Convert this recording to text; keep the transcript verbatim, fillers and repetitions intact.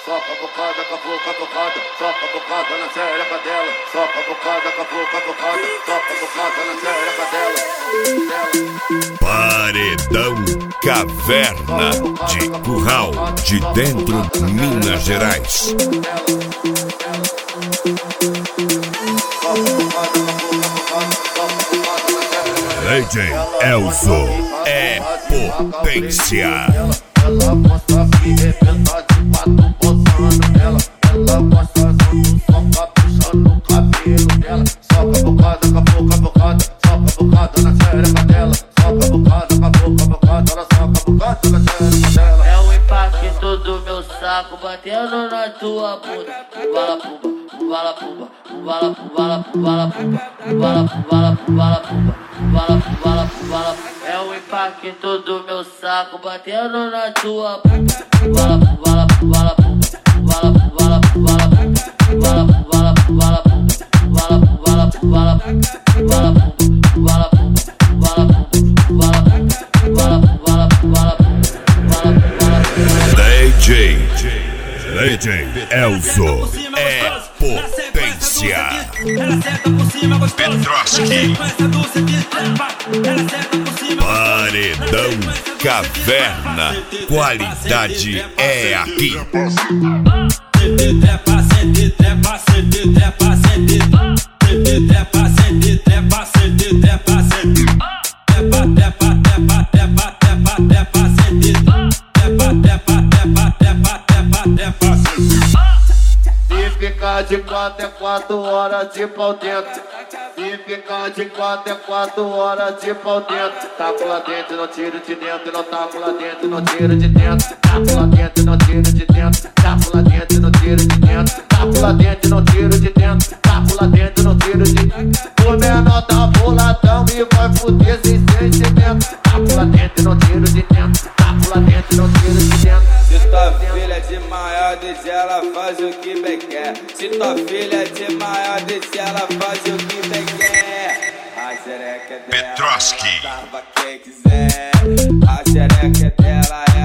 soca a bocada, cavuca a bocada, soca a bocada na xereca dela, soca a bocada, cavuca a bocada, soca a bocada na xereca dela. Paredão Caverna de Curral de Dentro, Minas Gerais. D J Elzo é potência. Ela gosta de rebentar de quatro posando nela. Ela gosta do som caprichando o cabelo dela. Soca a bocada, cavuca a bocada, soca a bocada na xereca dela. Soca a bocada, cavuca a bocada, ela soca a bocada na xereca dela. É o impacto do meu saco batendo na tua bunda. Bala pumba, bala pumba, bala bala bala pumba, bala bala bala pumba, bala bala bala. É o impacto do meu saco batendo na tua bunda. Bala bala bala pumba, bala bala bala pumba, bala bala bala pumba, bala bala bala pumba, bala pumba, bala pumba, bala pumba, bala bala bala bala. D J D J Elzo é potência. Petroski. Paredão Caverna, qualidade é aqui. Trepa, sente, trepa, sente, trepa, sente, trepa, sente, trepa, sente, trepa, sente, trepa, trepa, trepa, trepa, trepa, trepa, sente, trepa, trepa, trepa, trepa, trepa, trepa, sente. Se ficar de quatro é quatro horas de pau dentro. Se ficar de quatro é quatro horas de pau dentro. Taco lá dentro, não tiro de dentro. Não taco lá dentro, não tiro de dentro. Taco lá dentro, não tiro de dentro. Taco lá dentro, não tiro de dentro. Taco lá dentro, não tiro de dentro. Taco lá dentro, não tiro de dentro. O menor tá boladão e vai fuder sem sentimento. Taco lá dentro, não tiro de dentro. Taco lá dentro, não tiro de dentro. Se tua filha é de maior, deixa ela faz o que bem quer. Se tua filha é de maior, deixa ela faz o que bem quer. A xereca é dela, Petroski. salva quem quiser. A xereca é dela,